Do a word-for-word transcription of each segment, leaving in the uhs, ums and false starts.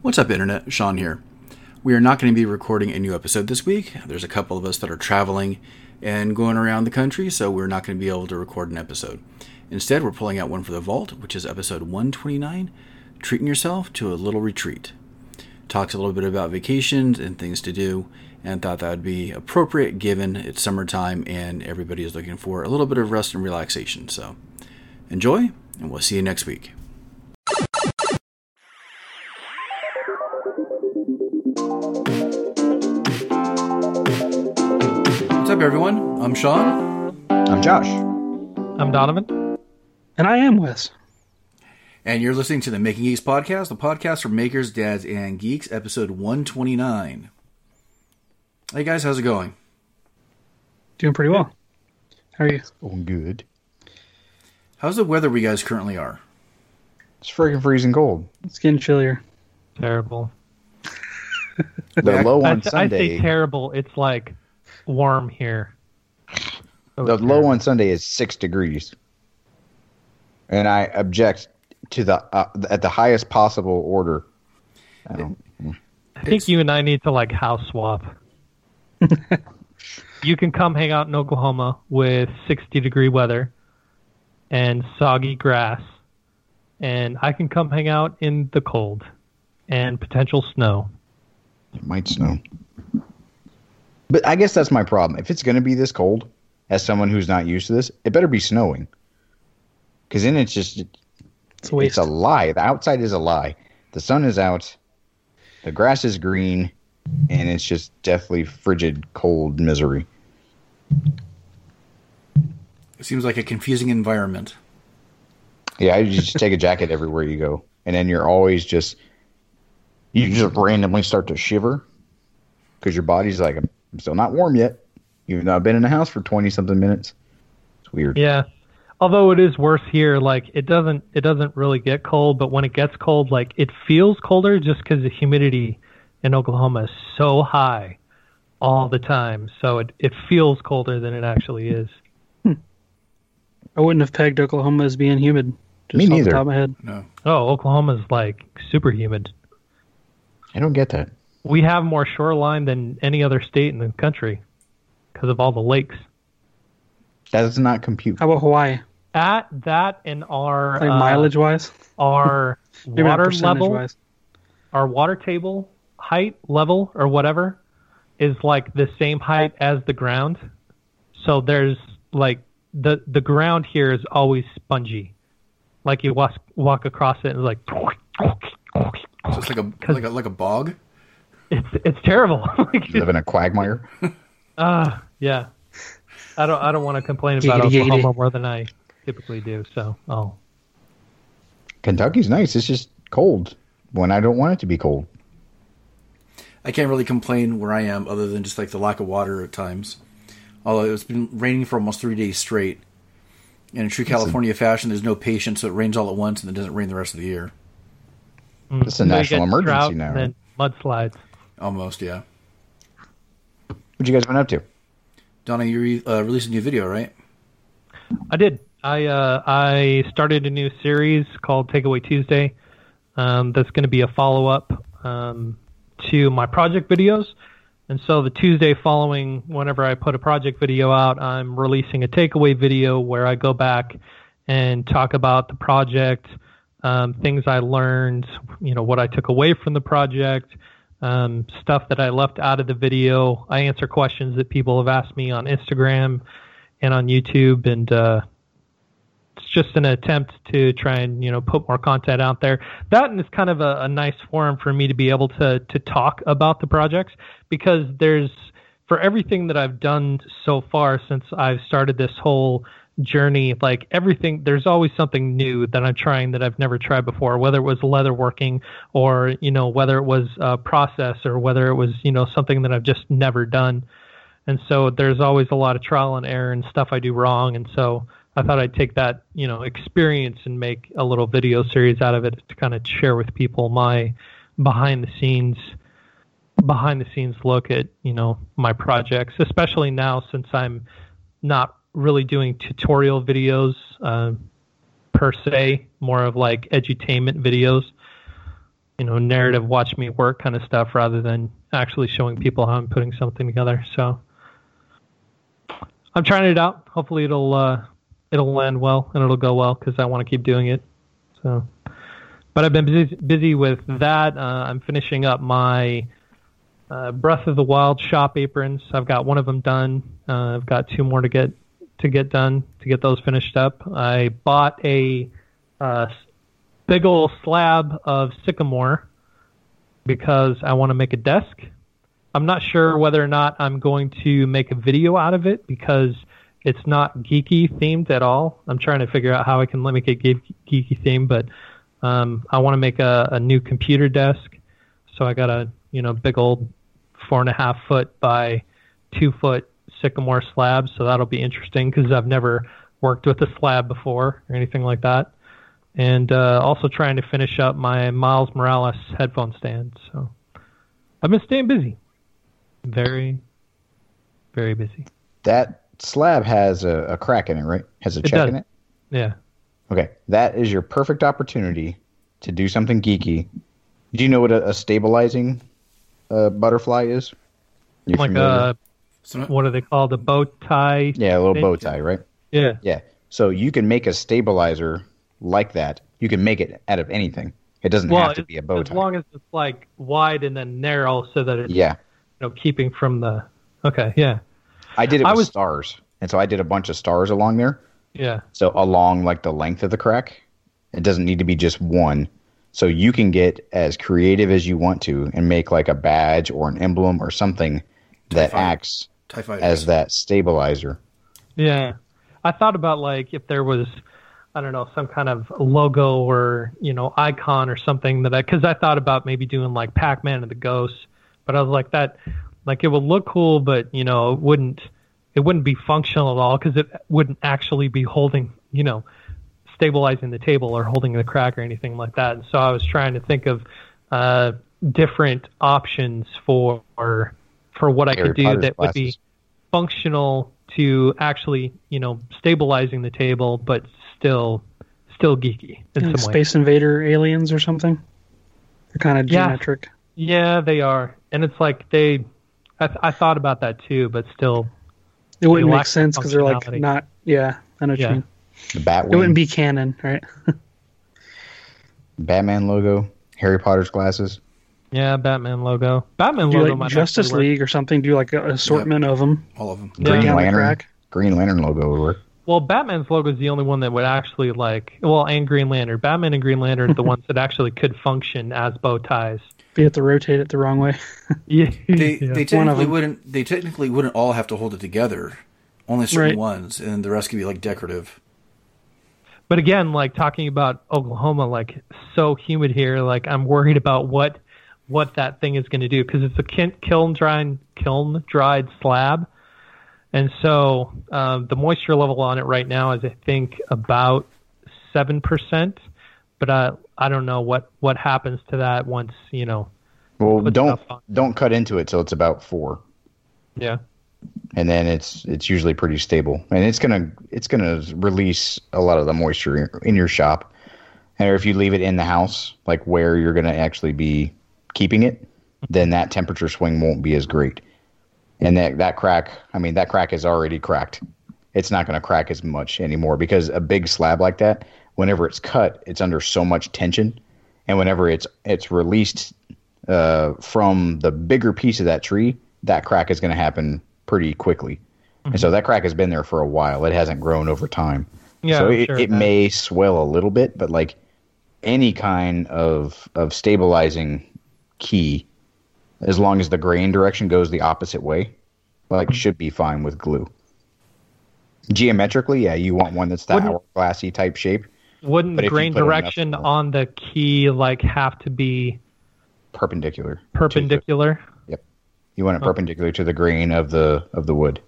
What's up, Internet? Sean here. We are not going to be recording a new episode this week. There's a couple of us that are traveling and going around the country, so we're not going to be able to record an episode. Instead, we're pulling out one for the vault, which is episode one twenty-nine, Treating Yourself to a Little Retreat. Talks a little bit about vacations and things to do, and thought that would be appropriate given it's summertime and everybody is looking for a little bit of rest and relaxation. So enjoy, and we'll see you next week. What's up, everyone? I'm Sean. I'm Josh. I'm Donovan. And I am Wes. And you're listening to the Making Geeks podcast, the podcast for makers, dads, and geeks, episode one twenty-nine. Hey, guys, how's it going? Doing pretty well. How are you? Going good. How's the weather where you guys currently are? It's freaking freezing cold. It's getting chillier. Terrible. The low on I, I Sunday. say terrible. It's like warm here. So The it's low terrible. on Sunday is six degrees, and I object to the uh, at the highest possible order. I don't. I think you and I need to like house swap. You can come hang out in Oklahoma with sixty degree weather and soggy grass, and I can come hang out in the cold and potential snow. It might snow, but I guess that's my problem. If it's going to be this cold, as someone who's not used to this, it better be snowing, because then it's just It's a waste. it's a lie. The outside is a lie. The sun is out, the grass is green, and it's just deathly frigid, cold misery. It seems like a confusing environment. Yeah, you just take a jacket everywhere you go, and then you're always just you just randomly start to shiver because your body's like, I'm still not warm yet, even though I've been in the house for twenty something minutes. It's weird. Yeah. Although it is worse here, like it doesn't it doesn't really get cold, but when it gets cold, like it feels colder just because the humidity in Oklahoma is so high all the time. So it, it feels colder than it actually is. I wouldn't have pegged Oklahoma as being humid. Just Me off neither. the top of my head. No. Oh, Oklahoma's like super humid. I don't get that. We have more shoreline than any other state in the country because of all the lakes. That does not compute. How about Hawaii? At that and our Like uh, mileage wise? our Maybe not water percentage level, wise. our water table height level or whatever is like the same height as the ground. So there's like the the ground here is always spongy. Like you walk walk across it and it's like So it's like a like a like a bog. it's it's terrible. Like, You live in a quagmire. uh, yeah. I don't I don't want to complain about Giggity, Oklahoma giggity. more than I typically do. So oh Kentucky's nice. It's just cold when I don't want it to be cold. I can't really complain where I am other than just like the lack of water at times. Although it's been raining for almost three days straight. And in true California fashion, there's no patience, so it rains all at once and it doesn't rain the rest of the year. mm. It's a So you national get emergency drought now, and then mudslides. Almost, yeah. What you guys been up to? Donna, you re- uh, released a new video, right? I did. I uh, I started a new series called Takeaway Tuesday. Um, that's going to be a follow up um, to my project videos. And so the Tuesday following, whenever I put a project video out, I'm releasing a takeaway video where I go back and talk about the project, um, things I learned, you know, what I took away from the project, um, stuff that I left out of the video. I answer questions that people have asked me on Instagram and on YouTube, and uh, it's just an attempt to try and, you know, put more content out there. That is kind of a, a nice forum for me to be able to to talk about the projects, because there's, for everything that I've done so far since I've started this whole journey, like everything, there's always something new that I'm trying that I've never tried before, whether it was leatherworking or, you know, whether it was a process or whether it was, you know, something that I've just never done. And so there's always a lot of trial and error and stuff I do wrong. And so I thought I'd take that, you know, experience and make a little video series out of it to kind of share with people my behind the scenes behind the scenes look at, you know, my projects, especially now since I'm not really doing tutorial videos uh, per se, more of like edutainment videos. you know, narrative, watch me work kind of stuff rather than actually showing people how I'm putting something together. So I'm trying it out. Hopefully it'll uh, it'll land well and it'll go well because I want to keep doing it. So, but I've been busy, busy with that. Uh, I'm finishing up my uh, Breath of the Wild shop aprons. I've got one of them done. Uh, I've got two more to get to get done to get those finished up. I bought a uh, big old slab of sycamore because I want to make a desk. I'm not sure whether or not I'm going to make a video out of it because it's not geeky themed at all. I'm trying to figure out how I can make it geeky themed, but um, I want to make a, a new computer desk. So I got a you know big old four and a half foot by two foot sycamore slab. So that'll be interesting because I've never worked with a slab before or anything like that. And uh, also trying to finish up my Miles Morales headphone stand. So I've been staying busy. Very, very busy. That slab has a, a crack in it, right? Has a It check does. in it? Yeah. Okay. That is your perfect opportunity to do something geeky. Do you know what a, a stabilizing uh, butterfly is? You Like familiar? a, So not- what are they called? A bow tie? Yeah, a little thing? bow tie, right? Yeah. Yeah. So you can make a stabilizer like that. You can make it out of anything. It doesn't Well, have to be a bow as tie. long as it's like wide and then narrow so that it's Yeah. you know keeping from the. Okay. Yeah. I did it I with was- stars. And so I did a bunch of stars along there. Yeah. So along like the length of the crack. It doesn't need to be just one. So you can get as creative as you want to and make like a badge or an emblem or something that Fighter. acts TIE fighters. as that stabilizer. Yeah. I thought about like if there was, I don't know, some kind of logo or, you know, icon or something that I, cause I thought about maybe doing like Pac-Man and the Ghosts, but I was like that, like it would look cool, but you know, it wouldn't, it wouldn't be functional at all cause it wouldn't actually be holding, you know, stabilizing the table or holding the crack or anything like that. And so I was trying to think of, uh, different options for, for what I Harry could do Potter's that would be glasses. functional to actually, you know, stabilizing the table, but still, still geeky in Like some way. Space Invader aliens or something. They're kind of Yeah. geometric. Yeah, they are, and it's like they. I, th- I thought about that too, but still, It wouldn't They make lack sense because they're like functionality. not. Yeah, I know what Yeah. you mean. The Batwing, It wouldn't be canon, right? Batman logo, Harry Potter's glasses. yeah, Batman logo. Batman Do logo like might Justice actually work. League or something. Do like an assortment of them. all of them. Yeah. Green Down the Lantern. crack. Green Lantern logo would work. Well, Batman's logo is the only one that would actually like. Well, and Green Lantern. Batman and Green Lantern are the ones that actually could function as bow ties. But you have to rotate it the wrong way. Yeah, They yeah. they One of technically them. wouldn't they technically wouldn't all have to hold it together. Only certain Right. ones, and the rest could be like decorative. But again, like talking about Oklahoma, like so humid here, like I'm worried about what what that thing is going to do because it's a kin- kiln dried kiln dried slab, and so um, the moisture level on it right now is I think about seven percent. But I I don't know what what happens to that once you know. Well, Put don't stuff on. don't cut into it till it's about four, Yeah. and then it's it's usually pretty stable, and it's gonna it's gonna release a lot of the moisture in- in your shop. And if you leave it in the house, like where you're gonna actually be keeping it, then that temperature swing won't be as great. And that that crack, I mean, that crack is already cracked. It's not gonna crack as much anymore because a big slab like that, whenever it's cut, it's under so much tension, and whenever it's it's released uh, from the bigger piece of that tree, that crack is going to happen pretty quickly. And so that crack has been there for a while. It hasn't grown over time. Yeah, so I'm it, sure it that- may swell a little bit, but like any kind of of stabilizing key, as long as the grain direction goes the opposite way, like should be fine with glue. Geometrically, yeah, you want one that's that Wouldn't- hourglassy type shape, Wouldn't But the if you grain put enough direction of- on the key like have to be perpendicular. to the- perpendicular? You want it perpendicular to the grain of the of the wood,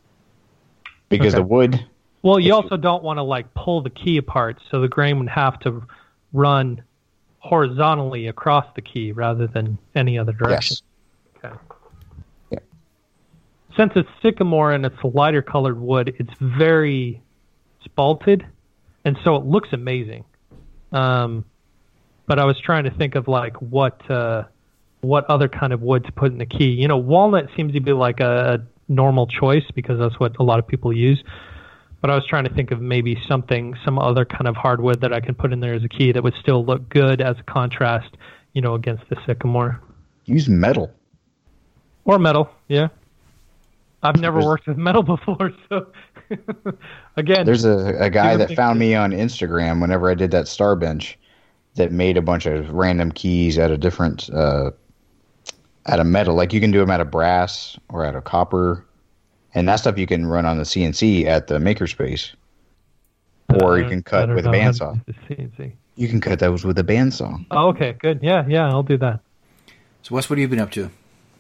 because Okay. the wood. Well, you If also don't want to like pull the key apart, so the grain would have to run horizontally across the key rather than any other direction. Yes. Okay. Yeah. Since it's sycamore and it's a lighter colored wood, it's very spalted, and so it looks amazing. Um, but I was trying to think of like what uh, what other kind of wood to put in the key. You know, walnut seems to be like a, a normal choice because that's what a lot of people use. But I was trying to think of maybe something, some other kind of hardwood that I can put in there as a key that would still look good as a contrast, you know, against the sycamore. Use metal. Or metal, yeah. I've never there's, worked with metal before, so again. There's a, a guy that found me on Instagram whenever I did that star bench that made a bunch of random keys out of different, uh, out of metal. Like you can do them out of brass or out of copper. And that stuff you can run on the C N C at the makerspace. Or you can cut with a bandsaw. You can cut those with a bandsaw. Oh, okay, good. Yeah, yeah, I'll do that. So Wes, what have you been up to?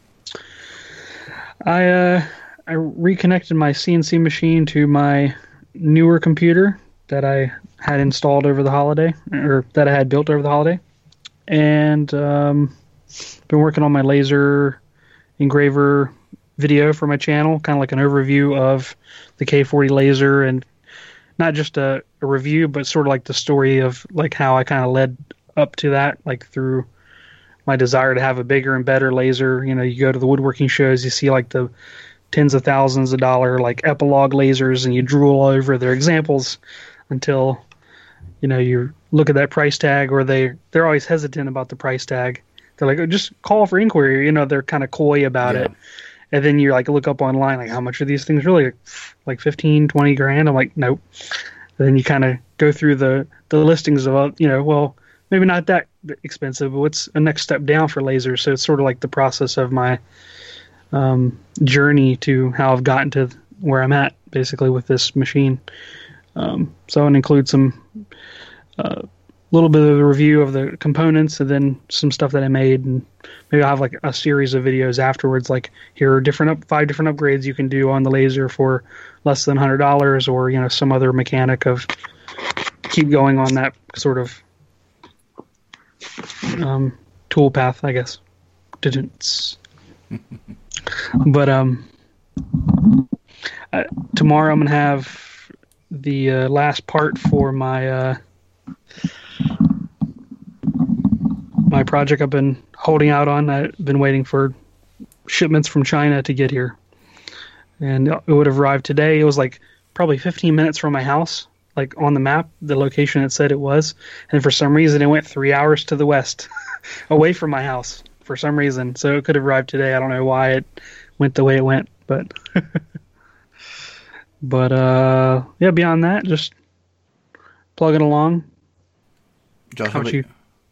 I uh, I reconnected my C N C machine to my newer computer that I had installed over the holiday, or that I had built over the holiday. And um, been working on my laser engraver video for my channel, kind of like an overview of the K forty laser, and not just a, a review, but sort of like the story of like how I kind of led up to that, like through my desire to have a bigger and better laser. You know, you go to the woodworking shows, you see like the tens of thousands of dollar like Epilogue lasers, and you drool over their examples until, you know, you look at that price tag, or they they're always hesitant about the price tag. They're like, oh, just call for inquiry. You know, they're kind of coy about yeah. it. And then you're like, look up online, like, how much are these things really? Like fifteen, twenty grand? I'm like, nope. And then you kind of go through the, the listings of, you know, well, maybe not that expensive, but what's a next step down for lasers? So it's sort of like the process of my um, journey to how I've gotten to where I'm at, basically, with this machine. Um, so I'll include some uh, little bit of a review of the components, and then some stuff that I made, and maybe I'll have like a series of videos afterwards, like here are different up, five different upgrades you can do on the laser for less than one hundred dollars, or, you know, some other mechanic of keep going on that sort of um, tool path, I guess. Didn't. But um, uh, tomorrow I'm gonna have the uh, last part for my uh, my project I've been holding out on. I've been waiting for shipments from China to get here, and it would have arrived today. It was like probably fifteen minutes from my house, like on the map, the location it said it was, and for some reason it went three hours to the west, away from my house for some reason. So it could have arrived today. I don't know why it went the way it went, but but uh, yeah. Beyond that, just plugging along. Josh, how about you?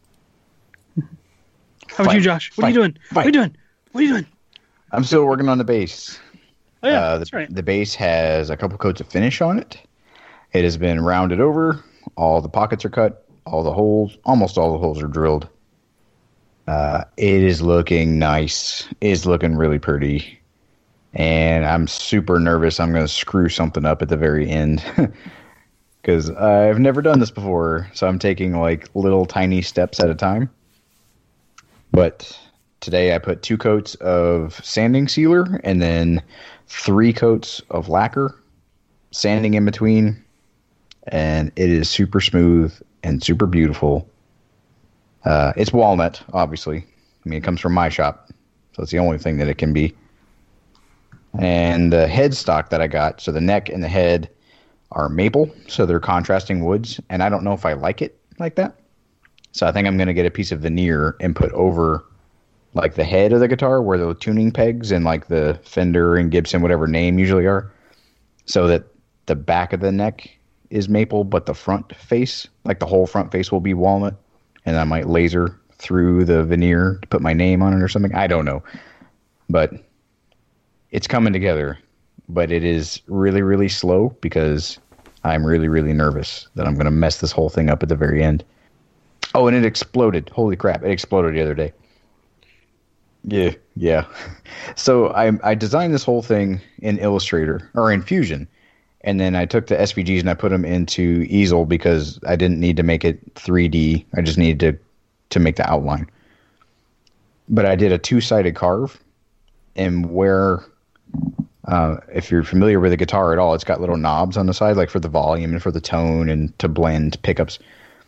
How Fight, about you, Josh? What fight, are you doing? Fight. What are you doing? What are you doing? I'm still working on the base. Oh, yeah, uh, the, that's right. The base has a couple coats of finish on it. It has been rounded over. All the pockets are cut. All the holes, almost all the holes are drilled. Uh, it is looking nice. It is looking really pretty. And I'm super nervous I'm going to screw something up at the very end. Because I've never done this before. So I'm taking like little tiny steps at a time. But today I put two coats of sanding sealer and then three coats of lacquer, sanding in between, and it is super smooth and super beautiful. Uh, it's walnut, obviously. I mean, it comes from my shop, so it's the only thing that it can be. And the headstock that I got, so the neck and the head are maple, so they're contrasting woods, and I don't know if I like it like that. So I think I'm going to get a piece of veneer and put over like the head of the guitar where the tuning pegs and like the Fender and Gibson, whatever name usually are, so that the back of the neck is maple, but the front face, like the whole front face, will be walnut. And I might laser through the veneer to put my name on it or something. I don't know. But it's coming together. But it is really, really slow because I'm really, really nervous that I'm going to mess this whole thing up at the very end. Oh, and it exploded. Holy crap. It exploded the other day. Yeah, yeah. So I I designed this whole thing in Illustrator, or in Fusion. And then I took the S V Gs and I put them into easel because I didn't need to make it three D. I just needed to, to make the outline. But I did a two-sided carve. And where, uh, if you're familiar with the guitar at all, it's got little knobs on the side, like for the volume and for the tone and to blend pickups.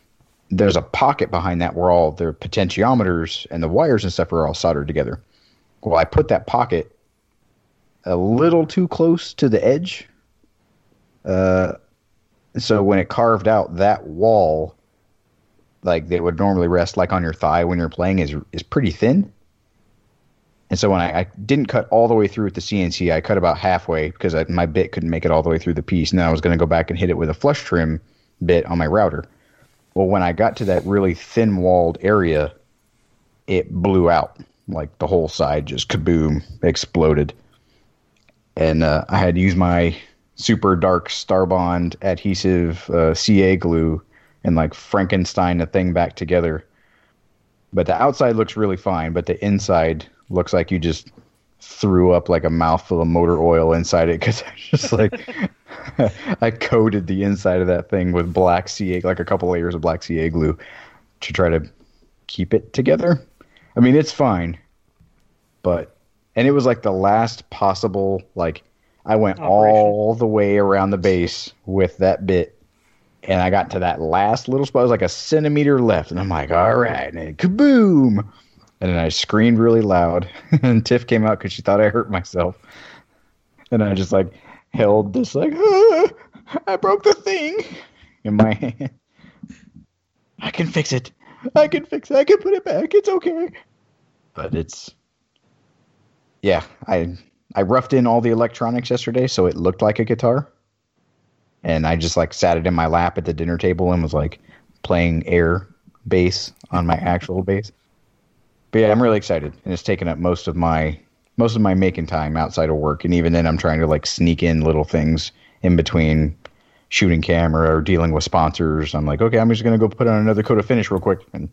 there's a pocket behind that where all the potentiometers and the wires and stuff are all soldered together. Well, I put that pocket a little too close to the edge. Uh, so when it carved out that wall, like that would normally rest like on your thigh when you're playing, is is pretty thin. And so when I, I didn't cut all the way through with the C N C, I cut about halfway because I, my bit couldn't make it all the way through the piece. And then I was going to go back and hit it with a flush trim bit on my router. Well, when I got to that really thin-walled area, it blew out. Like the whole side just kaboom, exploded. And uh, I had to use my super dark Starbond adhesive uh, C A glue and like Frankenstein the thing back together. But the outside looks really fine, but the inside looks like you just threw up like a mouthful of motor oil inside it, because I just like I coated the inside of that thing with black C A, like a couple layers of black C A glue to try to keep it together. I mean, it's fine, but and it was like the last possible, like I went Operation. all the way around the base with that bit, and I got to that last little spot. It was like a centimeter left, and I'm like, all right, and kaboom. And then I screamed really loud, and Tiff came out because she thought I hurt myself. And I just like held this like, ah, I broke the thing in my hand. I can fix it. I can fix it. I can put it back. It's okay. But it's, yeah, I I roughed in all the electronics yesterday, so it looked like a guitar. And I just like sat it in my lap at the dinner table and was like playing air bass on my actual bass. But yeah, I'm really excited, and it's taken up most of my most of my making time outside of work, and even then, I'm trying to like sneak in little things in between shooting camera or dealing with sponsors. I'm like, okay, I'm just gonna go put on another coat of finish real quick and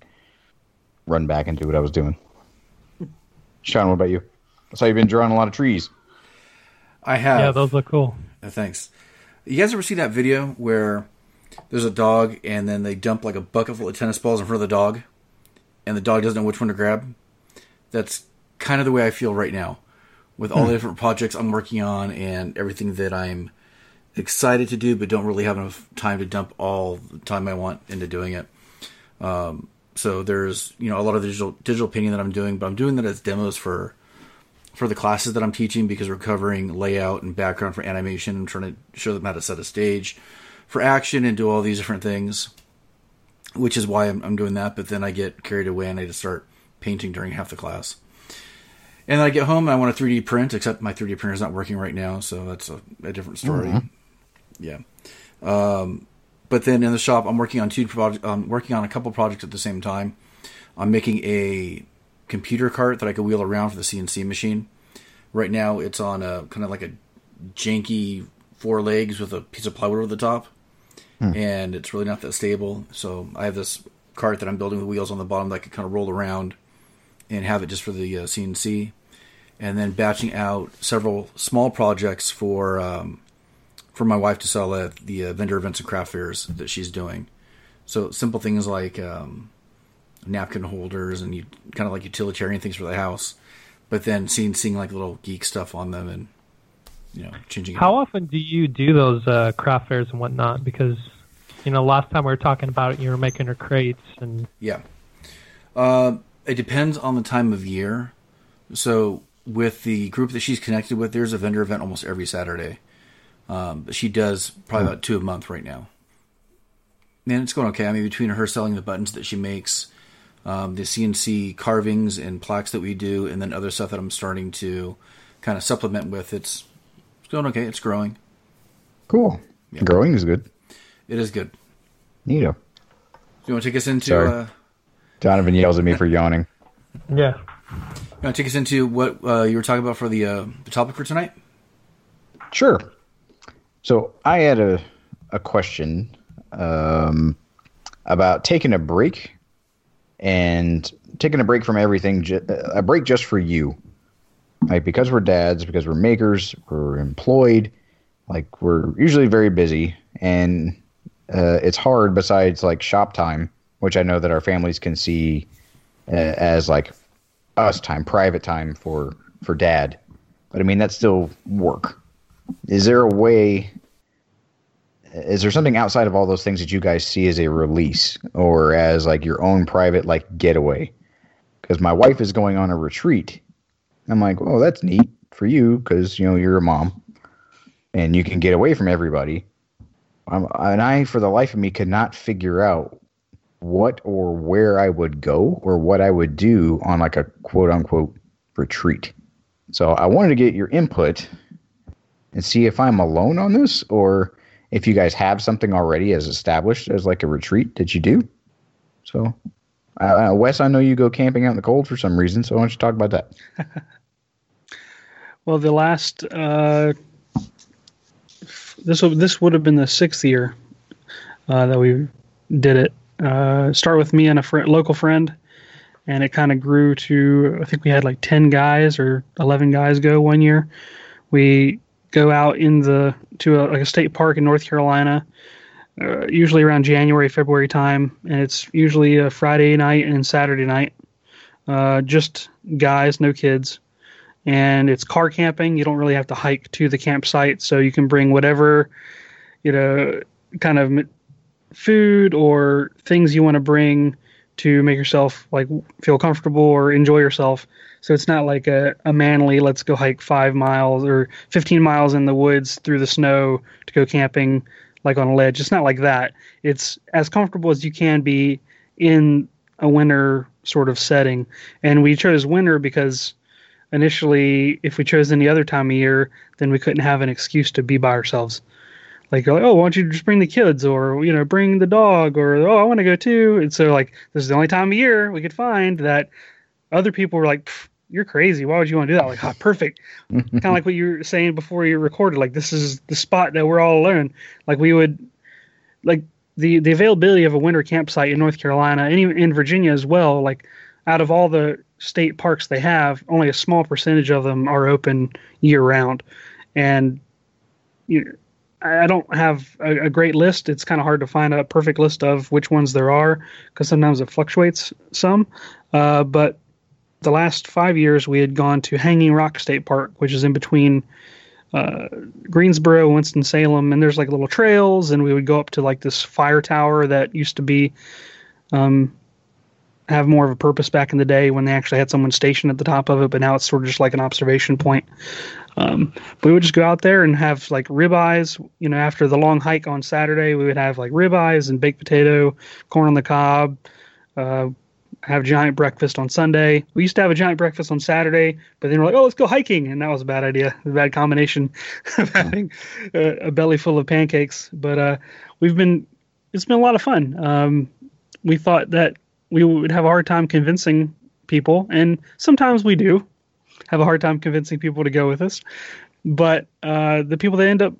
run back and do what I was doing. Sean, what about you? I saw you've been drawing a lot of trees. I have. Yeah, those look cool. Uh, thanks. You guys ever see that video where there's a dog and then they dump like a bucket full of tennis balls in front of the dog, and the dog doesn't know which one to grab? That's kind of the way I feel right now with all hmm. the different projects I'm working on and everything that I'm excited to do but don't really have enough time to dump all the time I want into doing it. Um, so there's, you know, a lot of digital digital painting that I'm doing, but I'm doing that as demos for for the classes that I'm teaching, because we're covering layout and background for animation and trying to show them how to set a stage for action and do all these different things, which is why I'm, I'm doing that. But then I get carried away and I just start painting during half the class. And then I get home and I want to three D print, except my three D printer is not working right now, so that's a, a different story. Mm-hmm. Yeah. Um, but then in the shop, I'm working on two projects. I'm working on a couple projects at the same time. I'm making a computer cart that I can wheel around for the C N C machine. Right now, it's on a kind of like a janky four legs with a piece of plywood over the top, hmm. and it's really not that stable. So I have this cart that I'm building with wheels on the bottom that I can kind of roll around and have it just for the uh, C N C, and then batching out several small projects for um, for my wife to sell at the uh, vendor events and craft fairs that she's doing. So simple things like um, napkin holders and you kind of like utilitarian things for the house, but then seeing seeing like little geek stuff on them and, you know, changing it. How often do you do those uh, craft fairs and whatnot? Because, you know, last time we were talking about it, you were making her crates and yeah. Uh, it depends on the time of year. So with the group that she's connected with, there's a vendor event almost every Saturday. Um, she does probably about two a month right now. And it's going okay. I mean, between her selling the buttons that she makes, um, the C N C carvings and plaques that we do, and then other stuff that I'm starting to kind of supplement with, it's, it's going okay. It's growing. Cool. Yeah. Growing is good. It is good. Neato. Do you want to take us into... Sorry. Uh, Donovan yells at me for yawning. Yeah. You want to take us into what uh, you were talking about for the uh, the topic for tonight? Sure. So I had a a question um, about taking a break and taking a break from everything, ju- a break just for you. Like, because we're dads, because we're makers, we're employed, like we're usually very busy, and uh, it's hard besides like shop time, which I know that our families can see uh, as like us time, private time for, for dad. But I mean, that's still work. Is there a way is there something outside of all those things that you guys see as a release or as like your own private like getaway? Because my wife is going on a retreat. I'm like, oh, that's neat for you because, you know, you're a mom and you can get away from everybody. Um, and I, for the life of me, could not figure out what or where I would go or what I would do on like a quote unquote retreat. So I wanted to get your input and see if I'm alone on this or if you guys have something already as established as like a retreat that you do. So, uh, Wes, I know you go camping out in the cold for some reason, so why don't you talk about that? Well, the last, uh, this, this would have been the sixth year uh, that we did it. Uh, start with me and a fr- local friend, and it kind of grew to, I think we had like ten guys or eleven guys go one year. We go out in the to a, like a state park in North Carolina, uh, usually around January, February time, and it's usually a Friday night and Saturday night. Uh, just guys, no kids, and it's car camping. You don't really have to hike to the campsite, so you can bring whatever, you know, kind of food or things you want to bring to make yourself like feel comfortable or enjoy yourself. So it's not like a, a manly, let's go hike five miles or fifteen miles in the woods through the snow to go camping like on a ledge. It's not like that. It's as comfortable as you can be in a winter sort of setting. And we chose winter because initially, if we chose any other time of year, then we couldn't have an excuse to be by ourselves. Like, you're like, oh, why don't you just bring the kids or, you know, bring the dog or, oh, I want to go too. And so, like, this is the only time of year we could find that other people were like, you're crazy. Why would you want to do that? Like, oh, perfect. Kind of like what you were saying before you recorded. Like, this is the spot that we're all alone. Like, we would, like, the, the availability of a winter campsite in North Carolina and even in Virginia as well, like, out of all the state parks they have, only a small percentage of them are open year round. And, you know, I don't have a, a great list. It's kind of hard to find a perfect list of which ones there are because sometimes it fluctuates some. Uh, but the last five years we had gone to Hanging Rock State Park, which is in between uh, Greensboro, Winston-Salem, and there's like little trails, and we would go up to like this fire tower that used to be um, have more of a purpose back in the day when they actually had someone stationed at the top of it, but now it's sort of just like an observation point. Um, but we would just go out there and have like ribeyes, you know, after the long hike on Saturday, we would have like ribeyes and baked potato, corn on the cob, uh, have giant breakfast on Sunday. We used to have a giant breakfast on Saturday, but then we're like, oh, let's go hiking. And that was a bad idea, a bad combination of having a, a belly full of pancakes. But, uh, we've been, it's been a lot of fun. Um, we thought that we would have a hard time convincing people, and sometimes we do have a hard time convincing people to go with us. But uh, the people that end up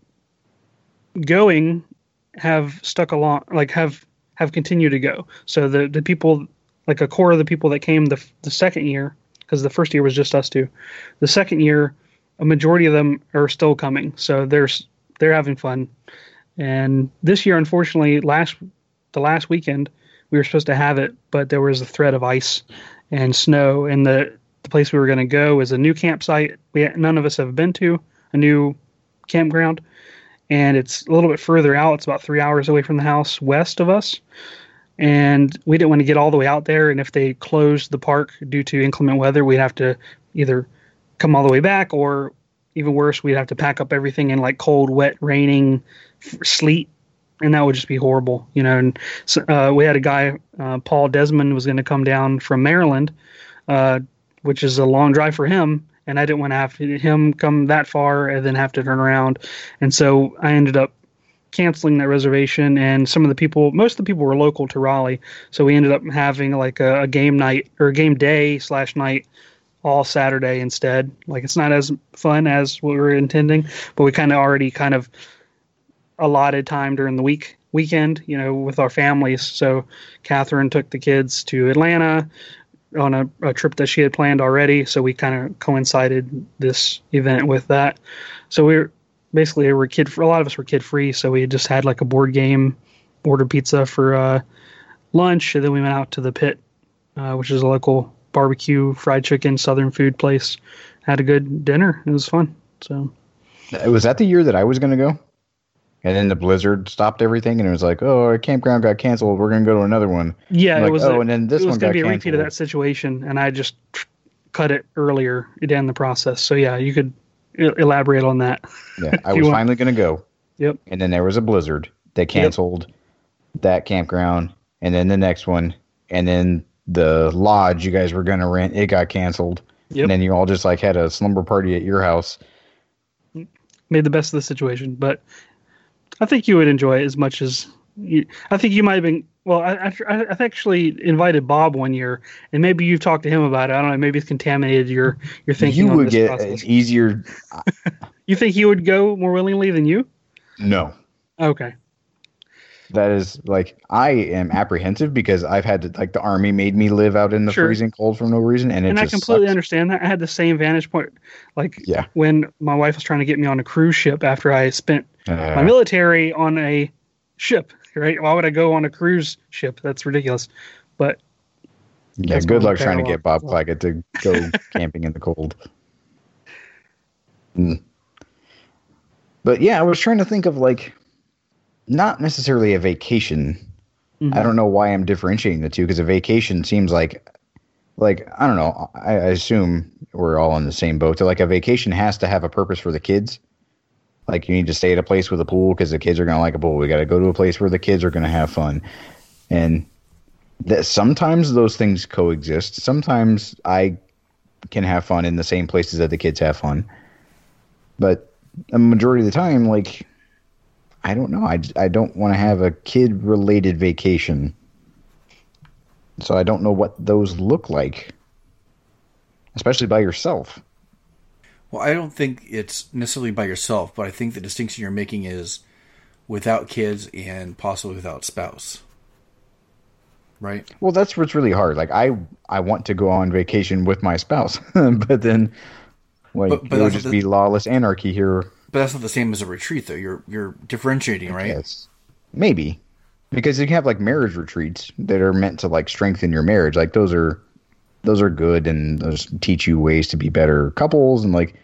going have stuck along, like have have continued to go. So the, the people, like a core of the people that came the the second year, because the first year was just us two. The second year, a majority of them are still coming. So there's they're having fun. And this year, unfortunately, last the last weekend, we were supposed to have it, but there was a threat of ice and snow, and the The place we were going to go is a new campsite we none of us have been to, a new campground, and it's a little bit further out. It's about three hours away from the house west of us, and we didn't want to get all the way out there. And if they closed the park due to inclement weather, we'd have to either come all the way back, or even worse, we'd have to pack up everything in like cold, wet, raining, f- sleet, and that would just be horrible, you know. And so, uh, we had a guy, uh, Paul Desmond, was going to come down from Maryland, uh, which is a long drive for him, and I didn't want to have him come that far and then have to turn around. And so I ended up canceling that reservation, and some of the people, most of the people were local to Raleigh, so we ended up having like a, a game night or a game day slash night all Saturday instead. Like, it's not as fun as what we were intending, but we kind of already kind of allotted time during the week weekend, you know, with our families. So Catherine took the kids to Atlanta on a, a trip that she had planned already. So we kind of coincided this event with that. So we were basically, we were kid, a lot of us were kid free. So we just had like a board game, ordered pizza for uh, lunch. And then we went out to the Pit, uh, which is a local barbecue, fried chicken, Southern food place. Had a good dinner. It was fun. So was that the year that I was going to go? And then the blizzard stopped everything, and it was like, oh, our campground got canceled. We're going to go to another one. Yeah, like, it was. Oh, a, and then this it was one going got to be a canceled. repeat of that situation, and I just cut it earlier in the process. So yeah, you could e- elaborate on that. Yeah, I you was want. finally going to go. Yep. And then there was a blizzard. They canceled that campground, and then the next one, and then the lodge you guys were going to rent, it got canceled. Yep. And then you all just like had a slumber party at your house. Made the best of the situation, but I think you would enjoy it as much as you. I think you might have been. Well, I, I, I actually invited Bob one year, and maybe you've talked to him about it. I don't know. Maybe it's contaminated your your thinking. You on would this get process. an easier. You think he would go more willingly than you? No. Okay. That is like I am apprehensive because I've had to, like the army made me live out in the Sure. freezing cold for no reason, and it And I just completely sucks. understand that. I had the same vantage point, like Yeah. when my wife was trying to get me on a cruise ship after I spent Uh, my military on a ship. Right? Why would I go on a cruise ship? That's ridiculous. But yeah, that's good my luck trying to parallel. get Bob Claggett to go camping in the cold. Mm. But yeah, I was trying to think of like not necessarily a vacation. Mhm. I don't know why I'm differentiating the two because a vacation seems like like I don't know. I, I assume we're all in the same boat. So like a vacation has to have a purpose for the kids. Like you need to stay at a place with a pool because the kids are going to like a pool. We got to go to a place where the kids are going to have fun. And that sometimes those things coexist. Sometimes I can have fun in the same places that the kids have fun. But a majority of the time, like, I don't know. I, I don't want to have a kid-related vacation. So I don't know what those look like. Especially by yourself. Well, I don't think it's necessarily by yourself, but I think the distinction you're making is without kids and possibly without spouse. Right? Well, that's what's really hard. Like, I I want to go on vacation with my spouse. But then, like, But- but it would that's just the- be lawless anarchy here. But that's not the same as a retreat, though. You're you're differentiating, right? Yes. Maybe. Because you can have, like, marriage retreats that are meant to, like, strengthen your marriage. Like, those are those are good and those teach you ways to be better couples and, like,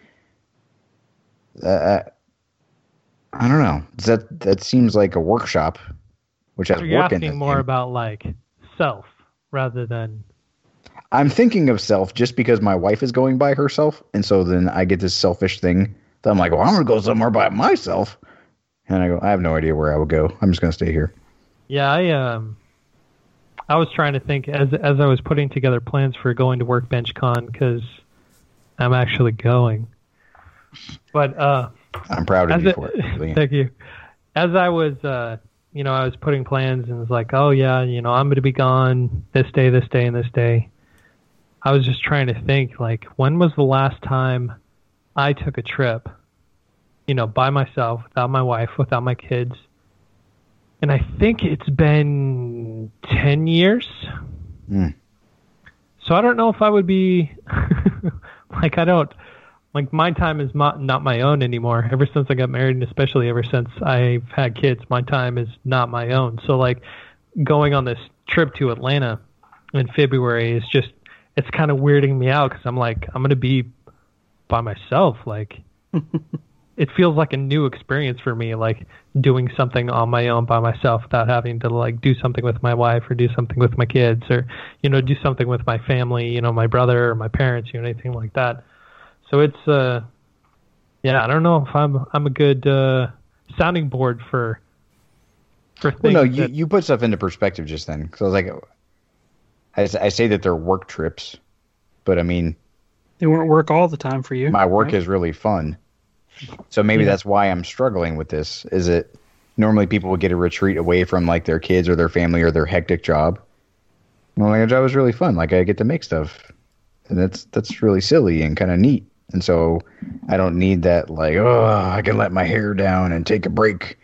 uh, I don't know. That that seems like a workshop, which has So you're work in asking it. more about like self rather than I'm thinking of self just because my wife is going by herself, and so then I get this selfish thing that I'm like, well, I'm going to go somewhere by myself. And I go, I have no idea where I would go. I'm just going to stay here. yeah. I um, I was trying to think as as I was putting together plans for going to Workbench Con because I'm actually going. But uh, I'm proud of as you it, for it. Liam. thank you. As I was, uh, you know, I was putting plans and was like, oh yeah, you know, I'm going to be gone this day, this day, and this day. I was just trying to think, like, when was the last time I took a trip, you know, by myself, without my wife, without my kids? And I think it's been ten years. Mm. So I don't know if I would be, like, I don't, like, my time is not, not my own anymore. Ever since I got married, and especially ever since I've had kids, my time is not my own. So, like, going on this trip to Atlanta in February is just, it's kind of weirding me out because I'm like, I'm going to be by myself. Like, it feels like a new experience for me, like doing something on my own by myself without having to like do something with my wife or do something with my kids or, you know, do something with my family, you know, my brother or my parents, you know, anything like that. So it's, uh, yeah, I don't know if I'm, I'm a good, uh, sounding board for, for things. Well, no, you, that, you put stuff into perspective just then. Because I was like, I, I say that they're work trips, but I mean, they weren't work all the time for you. my work right? is really fun. So maybe Yeah. that's why I'm struggling with this. Is it normally people would get a retreat away from like their kids or their family or their hectic job. Well, my job is really fun. Like I get to make stuff, and that's that's really silly and kind of neat. And so I don't need that. Like, oh, I can let my hair down and take a break.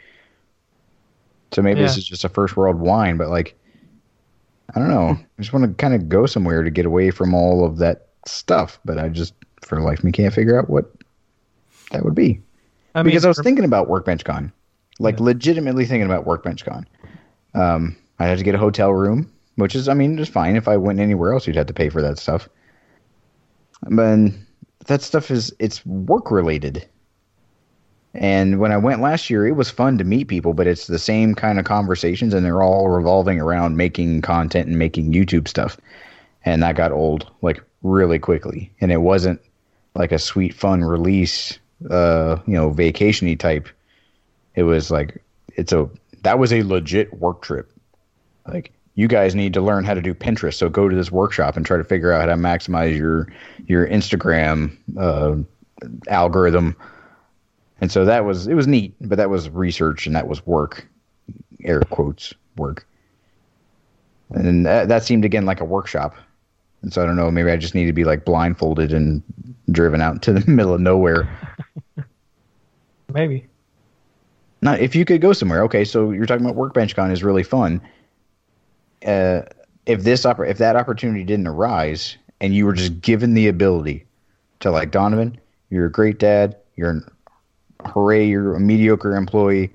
So maybe this Yeah. is just a first world whine, but like, I don't know. I just want to kind of go somewhere to get away from all of that stuff. But I just, for the life of me, can't figure out what that would be. I Because I was for- thinking about Workbench Con, like legitimately thinking about Workbench Con. Um, I had to get a hotel room, which is, I mean, it's fine. If I went anywhere else, you'd have to pay for that stuff. But that stuff is, it's work related. And when I went last year, it was fun to meet people, but it's the same kind of conversations, and they're all revolving around making content and making YouTube stuff. And that got old, like, really quickly. And it wasn't like a sweet, fun release, uh, you know, vacation-y type. It was like, it's a, that was a legit work trip. Like, you guys need to learn how to do Pinterest, so go to this workshop and try to figure out how to maximize your, your Instagram uh, algorithm. And so that was, it was neat, but that was research and that was work, air quotes, work. And that, that seemed, again, like a workshop. And so I don't know, maybe I just need to be like blindfolded and driven out into the middle of nowhere. Maybe. Not if you could go somewhere. Okay, so you're talking about Workbench Con is really fun. Uh, if this oppor- if that opportunity didn't arise and you were just given the ability to, like, Donovan, you're a great dad, you're an hooray, you're a mediocre employee.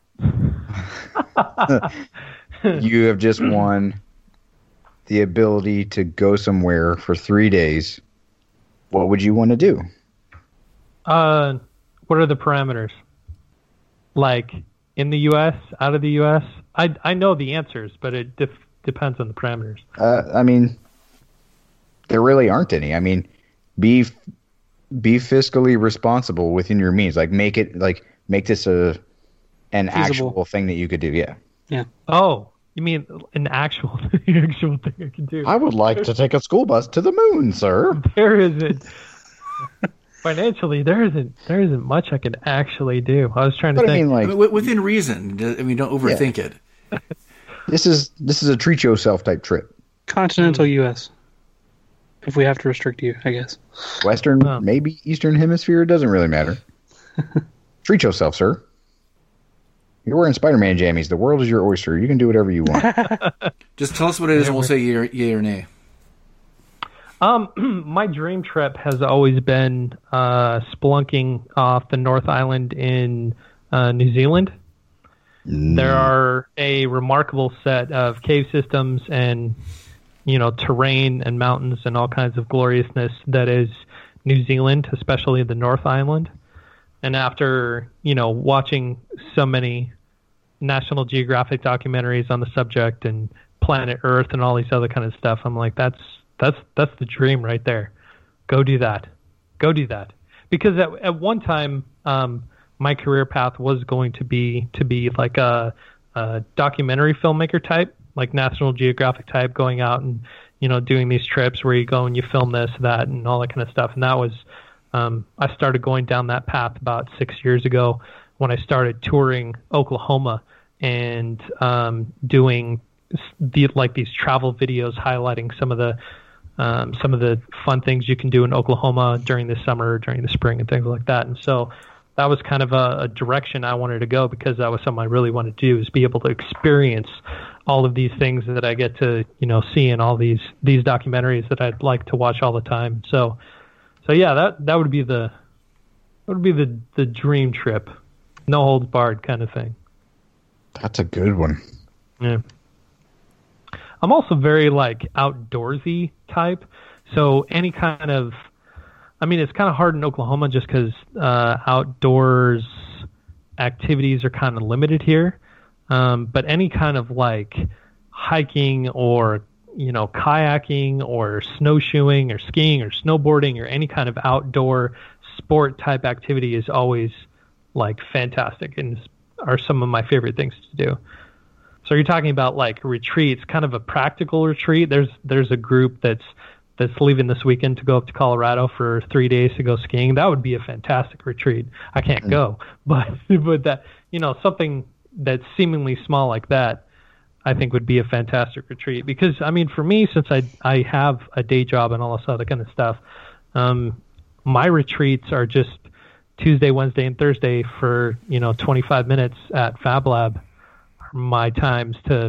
You have just won the ability to go somewhere for three days. What would you want to do? Uh, what are the parameters? Like, in the U S, out of the U S? I I know the answers, but it def- depends on the parameters. Uh, I mean, there really aren't any. I mean, be be fiscally responsible within your means. Like, make it like make this a an Feasible. actual thing that you could do. Yeah. Yeah. Oh, you mean an actual actual thing I can do? I would like to take a school bus to the moon, sir. There isn't financially. There isn't. There isn't much I can actually do. I was trying to But I think. mean, like, I mean, wi- within reason. I mean, don't overthink it. this is this is a treat yourself type trip. Continental U S. If we have to restrict you, I guess. Western, Oh. maybe Eastern Hemisphere. It doesn't really matter. Treat yourself, sir. You're wearing Spider-Man jammies. The world is your oyster. You can do whatever you want. Just tell us what it is, and we'll say yay or, yay or nay. Um, my dream trip has always been uh, spelunking off the North Island in uh, New Zealand. There are a remarkable set of cave systems and, you know, terrain and mountains and all kinds of gloriousness that is New Zealand, especially the North Island. And after, you know, watching so many National Geographic documentaries on the subject and Planet Earth and all these other kind of stuff, I'm like, that's that's that's the dream right there. Go do that. Go do that. Because at at one time, um, my career path was going to be to be like a, a documentary filmmaker type, like National Geographic type, going out and, you know, doing these trips where you go and you film this, that, and all that kind of stuff. And that was, um, I started going down that path about six years ago when I started touring Oklahoma and um, doing the, like these travel videos highlighting some of the um, some of the fun things you can do in Oklahoma during the summer, during the spring, and things like that. And so that was kind of a, a direction I wanted to go, because that was something I really wanted to do, is be able to experience all of these things that I get to, you know, see in all these these documentaries that I'd like to watch all the time. So, so yeah, that that would be the that would be the the dream trip, no holds barred kind of thing. That's a good one. Yeah. I'm also very like outdoorsy type, so any kind of, I mean, it's kind of hard in Oklahoma just because uh, outdoors activities are kind of limited here. Um, but any kind of like hiking or, you know, kayaking or snowshoeing or skiing or snowboarding or any kind of outdoor sport type activity is always like fantastic and are some of my favorite things to do. So you're talking about like retreats, kind of a practical retreat. There's there's a group that's that's leaving this weekend to go up to Colorado for three days to go skiing. That would be a fantastic retreat. I can't go, but but that, you know, something that's seemingly small like that, I think would be a fantastic retreat. Because I mean, for me, since I I have a day job and all this other kind of stuff, um, my retreats are just Tuesday, Wednesday, and Thursday for, you know, twenty-five minutes at Fab Lab. My times to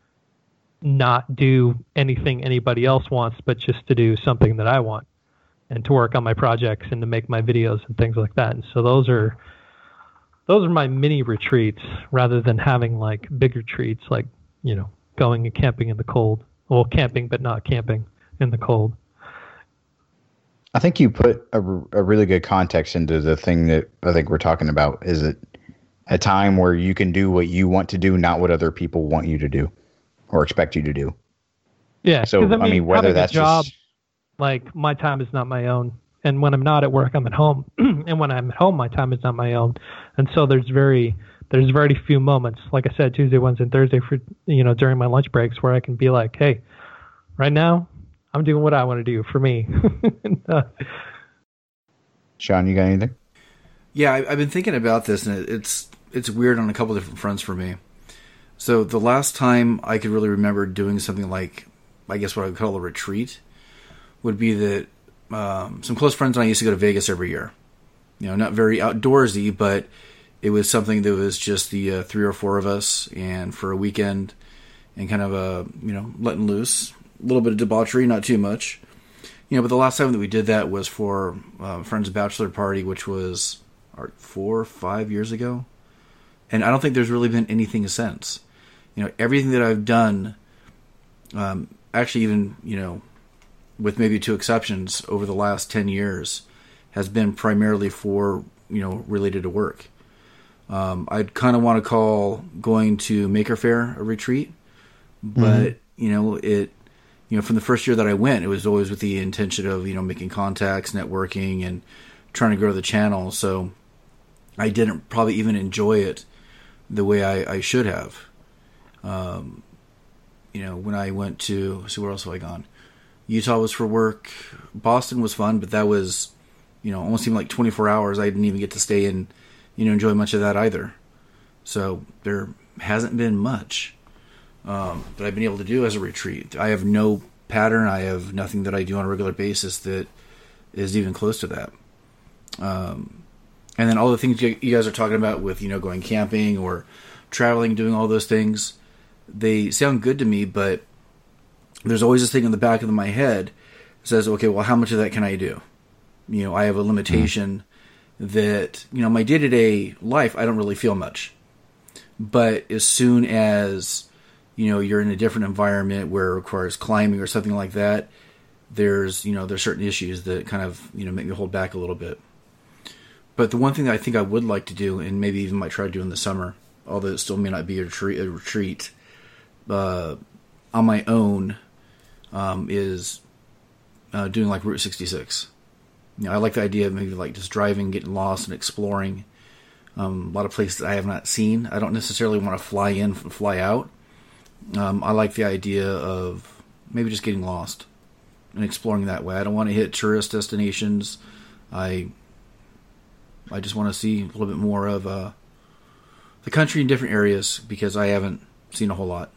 not do anything anybody else wants, but just to do something that I want and to work on my projects and to make my videos and things like that. And so those are those are my mini retreats rather than having like big retreats, like, you know, going and camping in the cold. Well, camping, but not camping in the cold. I think you put a, a really good context into the thing that I think we're talking about. Is it a time where you can do what you want to do, not what other people want you to do or expect you to do? Yeah. So, I mean, I mean whether that's a job, just... like my time is not my own. And when I'm not at work, I'm at home. And when I'm at home, my time is not my own. And so there's very, there's very few moments, like I said, Tuesday, Wednesday, and Thursday for, you know, during my lunch breaks where I can be like, hey, right now I'm doing what I want to do for me. and, uh, Sean, you got anything? Yeah, I, I've been thinking about this, and it, it's it's weird on a couple different fronts for me. So the last time I could really remember doing something like, I guess what I would call a retreat, would be that um, some close friends and I used to go to Vegas every year. You know, not very outdoorsy, but it was something that was just the uh, three or four of us, and for a weekend, and kind of a, you know, letting loose, a little bit of debauchery, not too much. You know, but the last time that we did that was for uh, a friend's bachelor party, which was uh, four or five years ago. And I don't think there's really been anything since. You know, everything that I've done, um, actually even, you know, with maybe two exceptions over the last ten years, has been primarily for, you know, related to work. Um, I'd kind of want to call going to Maker Faire a retreat, but, mm-hmm. you know, it, you know, from the first year that I went, it was always with the intention of, you know, making contacts, networking, and trying to grow the channel. So I didn't probably even enjoy it the way I, I should have. Um, you know, when I went to, so where else have I gone? Utah was for work. Boston was fun, but that was, you know, almost seemed like twenty-four hours. I didn't even get to stay and, you know, enjoy much of that either. So there hasn't been much um, that I've been able to do as a retreat. I have no pattern. I have nothing that I do on a regular basis that is even close to that. Um, and then all the things you, you guys are talking about with, you know, going camping or traveling, doing all those things, they sound good to me, but there's always this thing in the back of my head that says, okay, well, how much of that can I do? You know, I have a limitation mm-hmm. that, you know, my day-to-day life, I don't really feel much. But as soon as, you know, you're in a different environment where it requires climbing or something like that, there's, you know, there's certain issues that kind of, you know, make me hold back a little bit. But the one thing that I think I would like to do, and maybe even might try to do in the summer, although it still may not be a retreat, a retreat uh, on my own, um, is uh, doing like Route sixty-six. You know, I like the idea of maybe like just driving, getting lost, and exploring um, a lot of places I have not seen. I don't necessarily want to fly in and fly out. Um, I like the idea of maybe just getting lost and exploring that way. I don't want to hit tourist destinations. I I just want to see a little bit more of uh, the country in different areas because I haven't seen a whole lot.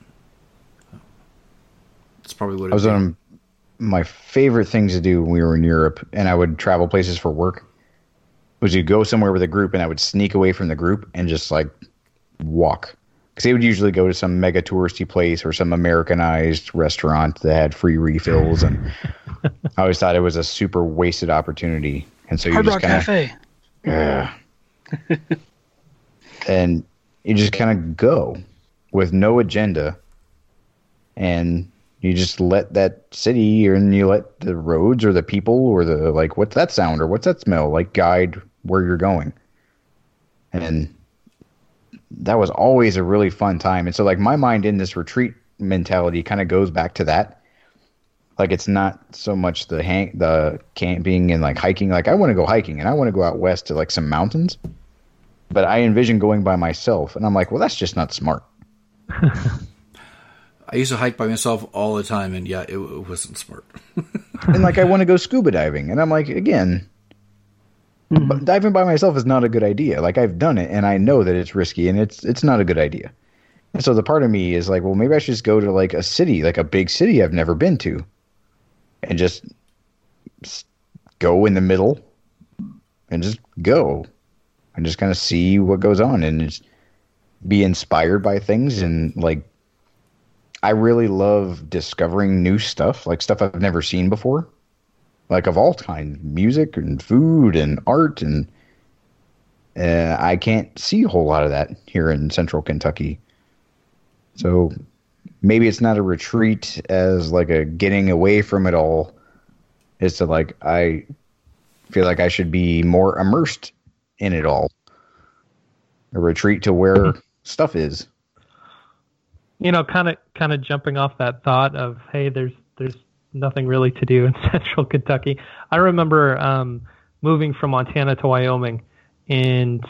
That's probably what it I was on my favorite things to do when we were in Europe and I would travel places for work was you go somewhere with a group and I would sneak away from the group and just like walk. Because they would usually go to some mega touristy place or some Americanized restaurant that had free refills. And I always thought it was a super wasted opportunity. And so you Hard just Rock kind of, Cafe. Yeah. And you just kind of go with no agenda. And you just let that city and you let the roads or the people or the, like, what's that sound or what's that smell, like, guide where you're going. And that was always a really fun time. And so, like, my mind in this retreat mentality kind of goes back to that. Like, it's not so much the hang, the camping and, like, hiking. Like, I want to go hiking and I want to go out west to, like, some mountains. But I envision going by myself. And I'm like, well, that's just not smart. I used to hike by myself all the time, and yeah, it, it wasn't smart. And, like, I want to go scuba diving. And I'm like, again, mm-hmm. but diving by myself is not a good idea. Like, I've done it, and I know that it's risky, and it's it's not a good idea. And so the part of me is like, well, maybe I should just go to, like, a city, like a big city I've never been to, and just go in the middle and just go and just kind of see what goes on and just be inspired by things. And, like, I really love discovering new stuff, like stuff I've never seen before, like of all kinds, music and food and art. And uh, I can't see a whole lot of that here in central Kentucky. So maybe it's not a retreat as like a getting away from it all. It's to like, I I feel like I should be more immersed in it all. A retreat to where stuff is. You know, kind of kind of jumping off that thought of, hey, there's there's nothing really to do in central Kentucky. I remember um, moving from Montana to Wyoming, and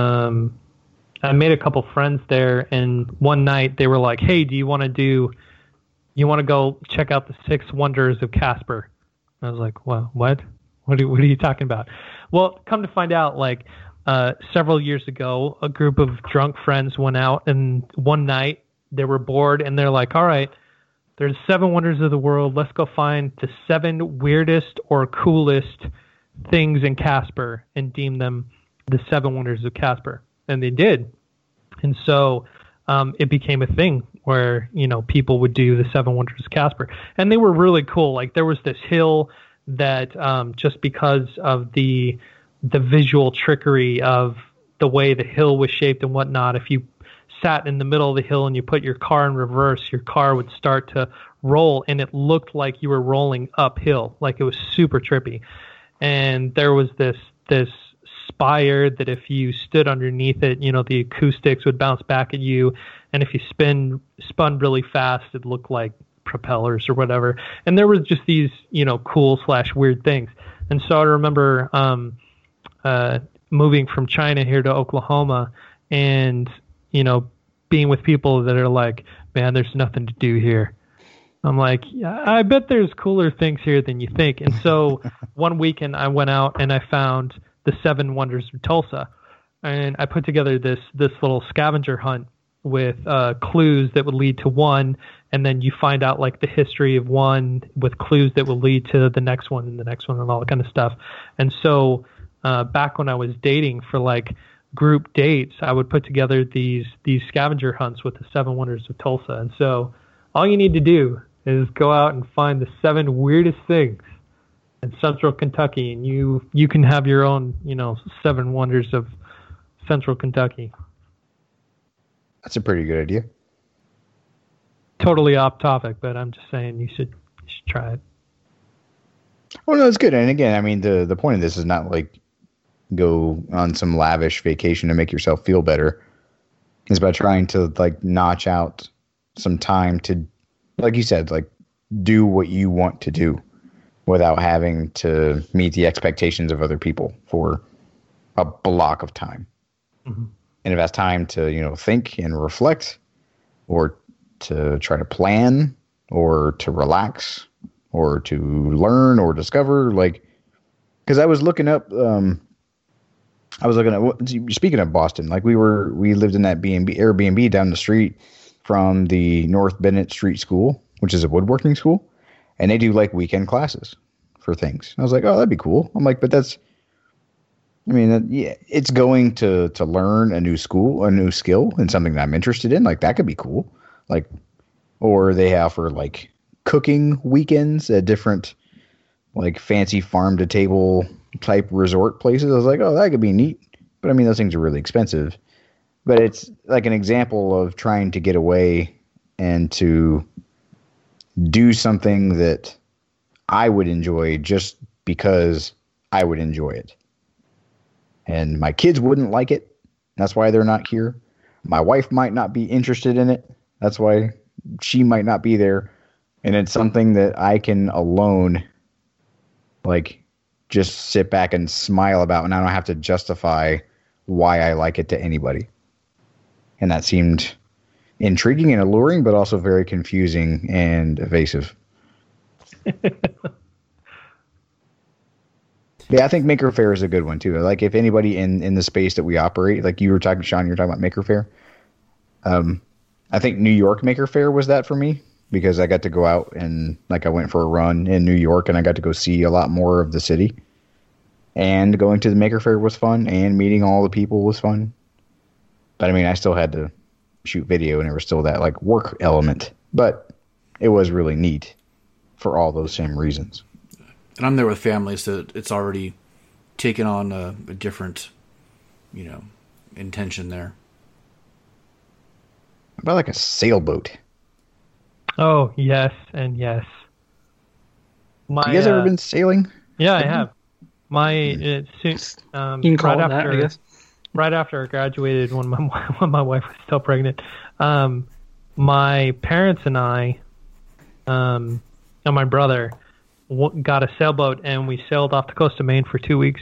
um, I made a couple friends there. And one night they were like, "Hey, do you want to do? You want to go check out the six wonders of Casper?" I was like, "Well, what? What are, what are you talking about?" Well, come to find out, like uh, several years ago, a group of drunk friends went out, and one night they were bored, and they're like, "All right, there's seven wonders of the world. Let's go find the seven weirdest or coolest things in Casper and deem them the seven wonders of Casper." And they did. And so um, it became a thing where, you know, people would do the seven wonders of Casper. And they were really cool. Like there was this hill that um, just because of the the visual trickery of the way the hill was shaped and whatnot, if you sat in the middle of the hill and you put your car in reverse, your car would start to roll, and it looked like you were rolling uphill. Like it was super trippy. And there was this this spire that if you stood underneath it, you know, the acoustics would bounce back at you, and if you spin spun really fast, it looked like propellers or whatever. And there was just these, you know, cool slash weird things. And so I remember um, uh, moving from China here to Oklahoma, and you know, being with people that are like, "Man, there's nothing to do here." I'm like, yeah, I bet there's cooler things here than you think. And so one weekend I went out and I found the seven wonders of Tulsa, and I put together this this little scavenger hunt with uh, clues that would lead to one, and then you find out like the history of one with clues that will lead to the next one and the next one and all that kind of stuff. And so uh, back when I was dating for like group dates, I would put together these these scavenger hunts with the seven wonders of Tulsa. And so all you need to do is go out and find the seven weirdest things in central Kentucky, and you you can have your own, you know, seven wonders of central Kentucky. That's a pretty good idea. Totally off topic, but I'm just saying you should you should try it. Well, no, it's good. And again, I mean, the the point of this is not like go on some lavish vacation to make yourself feel better. It's about trying to like notch out some time to, like you said, like do what you want to do without having to meet the expectations of other people for a block of time. Mm-hmm. And if that's time to, you know, think and reflect, or to try to plan, or to relax, or to learn or discover, like, because I was looking up, um, I was looking at, speaking of Boston, like we were, we lived in that B and B, Airbnb down the street from the North Bennett Street School, which is a woodworking school, and they do like weekend classes for things. I was like, oh, that'd be cool. I'm like, but that's, I mean, that, yeah, it's going to, to learn a new school, a new skill, and something that I'm interested in. Like that could be cool. Like, or they have for like cooking weekends at different like fancy farm to table type resort places. I was like, oh, that could be neat. But I mean, those things are really expensive. But it's like an example of trying to get away and to do something that I would enjoy just because I would enjoy it. And my kids wouldn't like it. That's why they're not here. My wife might not be interested in it. That's why she might not be there. And it's something that I can alone, like, just sit back and smile about, and I don't have to justify why I like it to anybody. And that seemed intriguing and alluring, but also very confusing and evasive. Yeah, I think Maker Faire is a good one too. Like if anybody in, in the space that we operate, like you were talking, Sean, you were talking about Maker Faire. Um, I think New York Maker Faire was that for me, because I got to go out and like I went for a run in New York and I got to go see a lot more of the city. And going to the Maker Faire was fun, and meeting all the people was fun. But I mean, I still had to shoot video, and there was still that like work element. But it was really neat for all those same reasons. And I'm there with families that it's already taken on a, a different, you know, intention there. About like a sailboat. Oh, yes, and yes. My, you guys uh, ever been sailing? Yeah, I have. My uh, soon, um, You can call right it that, after, I guess. right after I graduated, when my when my wife was still pregnant, um, my parents and I, um, and my brother, w- got a sailboat and we sailed off the coast of Maine for two weeks,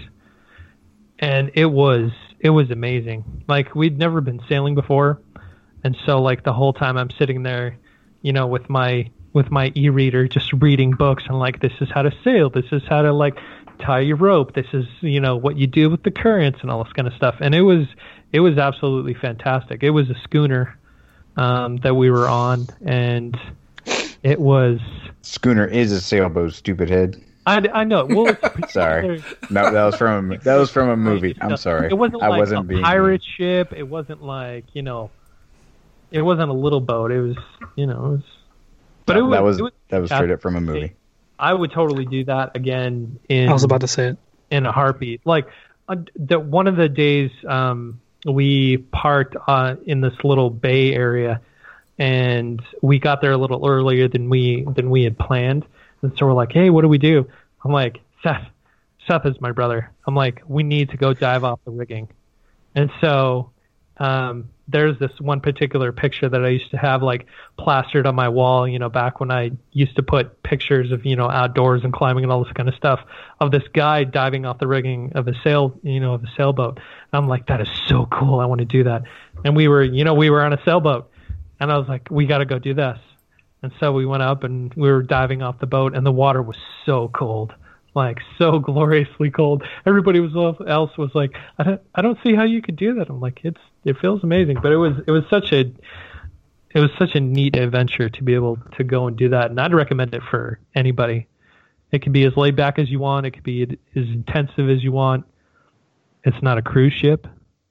and it was it was amazing. Like, we'd never been sailing before, and so like the whole time I'm sitting there, you know, with my with my e-reader, just reading books and like, this is how to sail, this is how to like tie your rope, this is, you know, what you do with the currents and all this kind of stuff. And it was it was absolutely fantastic. It was a schooner um, that we were on, and it was Schooner is a sailboat, stupid head. I, I know. Well, it's Sorry. No, that was from a, that was from a movie. I'm sorry. It wasn't I like wasn't a being pirate ship. It wasn't like, you know, it wasn't a little boat. It was, you know, it was. But it was, that was it was that was straight up from a movie. I would totally do that again in I was about to say it. in a heartbeat. Like uh, the one of the days um, we parked uh, in this little bay area, and we got there a little earlier than we than we had planned. And so we're like, hey, what do we do? I'm like, Seth. Seth is my brother. I'm like, we need to go dive off the rigging. And so um, there's this one particular picture that I used to have like plastered on my wall, you know, back when I used to put pictures of, you know, outdoors and climbing and all this kind of stuff, of this guy diving off the rigging of a sail, you know, of a sailboat. And I'm like, that is so cool. I want to do that. And we were, you know, we were on a sailboat, and I was like, we got to go do this. And so we went up and we were diving off the boat, and the water was so cold, like so gloriously cold. Everybody was else was like, I don't, I don't see how you could do that. I'm like, it's, it feels amazing. But it was, it was such a, it was such a neat adventure to be able to go and do that. And I'd recommend it for anybody. It can be as laid back as you want. It could be as intensive as you want. It's not a cruise ship,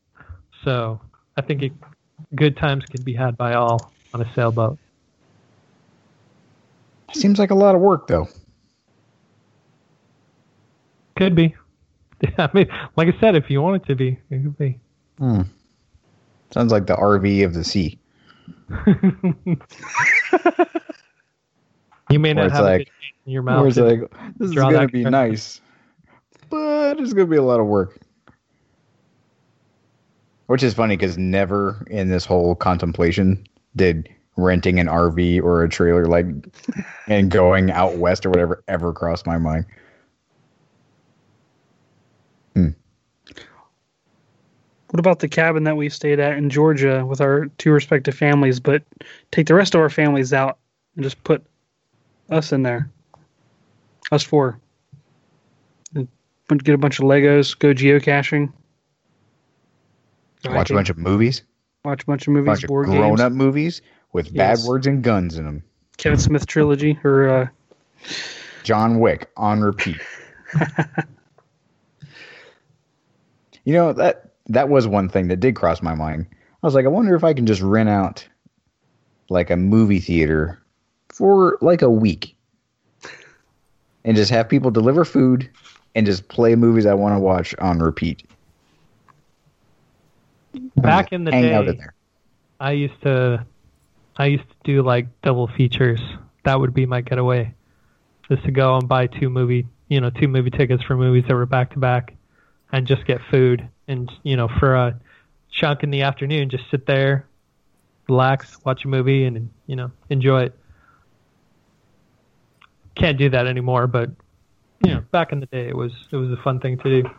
so I think it, good times can be had by all on a sailboat. Seems like a lot of work, though. Could be. I mean, like I said, if you want it to be, it could be. Hmm. Sounds like the R V of the sea. You may not it's have like, a good taste in your mouth. Where it's to like, this is draw going to that be comparison. nice, but it's going to be a lot of work. Which is funny, because never in this whole contemplation did renting an R V or a trailer, like, and going out west or whatever, ever cross my mind. Hmm. What about the cabin that we stayed at in Georgia with our two respective families, but take the rest of our families out and just put us in there? Us four. And get a bunch of Legos, go geocaching. Go Watch a hiking, bunch of movies, watch a bunch of movies, bunch of board games. grown-up movies with Yes. bad words and guns in them. Kevin Smith trilogy, or uh, John Wick on repeat. You know, that that was one thing that did cross my mind. I was like, I wonder if I can just rent out like a movie theater for like a week and just have people deliver food and just play movies I want to watch on repeat. Back in the Hang out day, in there. I used to, I used to do like double features. That would be my getaway, just to go and buy two movie, you know, two movie tickets for movies that were back to back, and just get food, and you know, for a chunk in the afternoon, just sit there, relax, watch a movie, and you know, enjoy it. Can't do that anymore, but you know, back in the day, it was it was a fun thing to do.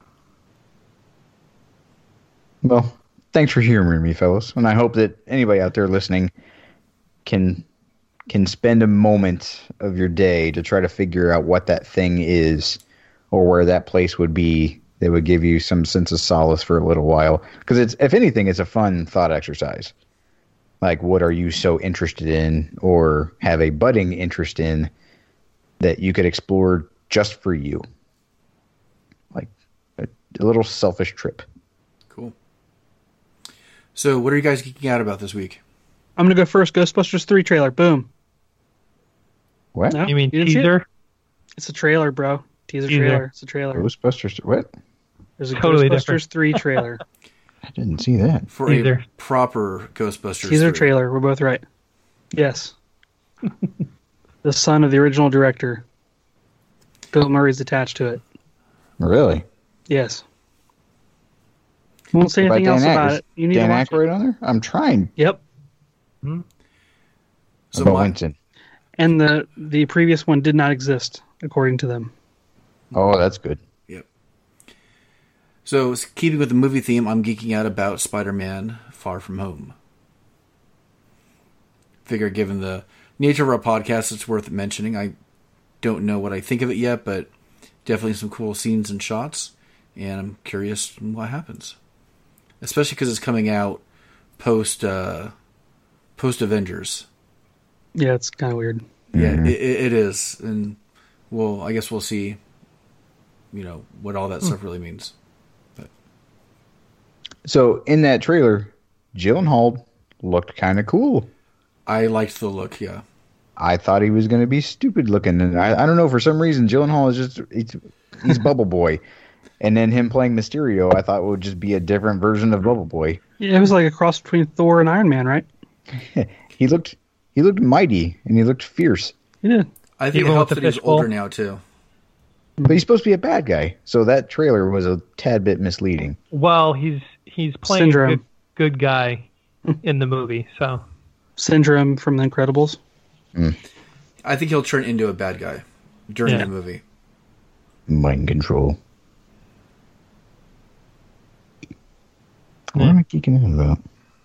Well, thanks for humoring me, fellas. And I hope that anybody out there listening can can spend a moment of your day to try to figure out what that thing is or where that place would be that would give you some sense of solace for a little while. Because it's, if anything, it's a fun thought exercise. Like, what are you so interested in or have a budding interest in that you could explore just for you? Like a, a little selfish trip. Cool. So, what are you guys geeking out about this week? I'm gonna go first. Ghostbusters three trailer. Boom. What? No? You mean didn't see it? teaser? It's a trailer, bro. Teaser, Teaser. trailer. It's a trailer. Ghostbusters? What? There's a Totally Ghostbusters different. three trailer. I didn't see that. For Teaser. a proper Ghostbusters Teaser three. trailer. We're both right. Yes. The son of the original director. Bill Murray's attached to it. Really? Yes. Won't say What anything about else Dan about Ack- it. You need Dan to watch Aykroyd on there? I'm trying. it. Yep. So about my- Winston. And the the previous one did not exist, according to them. Oh, that's good. Yep. So, s- keeping with the movie theme, I'm geeking out about Spider-Man Far From Home. Figure, given the nature of our podcast, it's worth mentioning. I don't know what I think of it yet, but definitely some cool scenes and shots, and I'm curious what happens. Especially because it's coming out post uh, post Avengers. Yeah, it's kind of weird. Yeah, Mhm. it, it it is, and well, I guess we'll see. You know what all that stuff really means. So in that trailer, Gyllenhaal looked kind of cool. I liked the look. Yeah, I thought he was going to be stupid looking, and I, I don't know, for some reason Gyllenhaal is just he's, he's Bubble Boy, and then him playing Mysterio, I thought would just be a different version of Bubble Boy. Yeah, it was like a cross between Thor and Iron Man, right? He looked he looked mighty and he looked fierce, He did. I think Even it with helps the that he's fishbowl? older now too. but he's supposed to be a bad guy. So that trailer was a tad bit misleading. Well, he's he's playing a Syndrome. good, good guy in the movie, so Syndrome from The Incredibles. I think he'll turn into a bad guy during Yeah. the movie. Mind control. What am I geeking out about?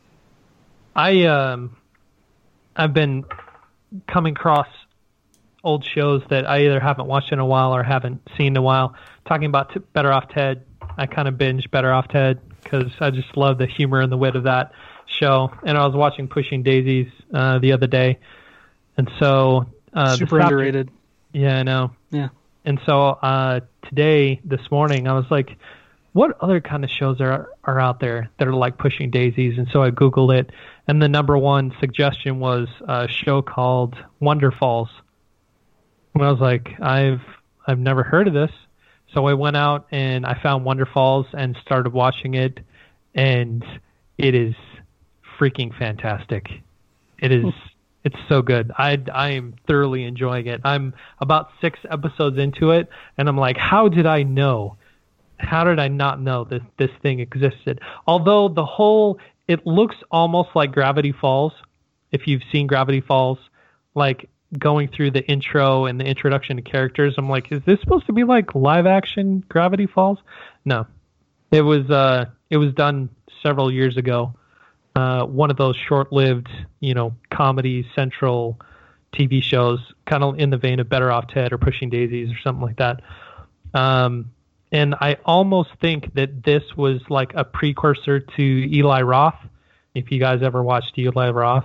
I um I've been coming across old shows that I either haven't watched in a while or haven't seen in a while. Talking about t- Better Off Ted, I kind of binge Better Off Ted because I just love the humor and the wit of that show. And I was watching Pushing Daisies uh, the other day, and so uh, Super this after- underrated. Yeah, I know. Yeah. And so uh, today, this morning, I was like, what other kind of shows are are out there that are like Pushing Daisies? And so I Googled it, and the number one suggestion was a show called Wonder Falls. And I was like, I've I've never heard of this. So I went out and I found Wonder Falls and started watching it, and it is freaking fantastic. It is. It's so good. I, I am thoroughly enjoying it. I'm about six episodes into it, and I'm like, how did I know? How did I not know that this thing existed? Although the whole, it looks almost like Gravity Falls, if you've seen Gravity Falls, like going through the intro and the introduction to characters. I'm like, is this supposed to be like live action Gravity Falls? No. It was uh, it was done several years ago. Uh, one of those short-lived, you know, Comedy Central T V shows, kind of in the vein of Better Off Ted or Pushing Daisies or something like that. Um, and I almost think that this was like a precursor to Eli Roth. If you guys ever watched Eli Roth,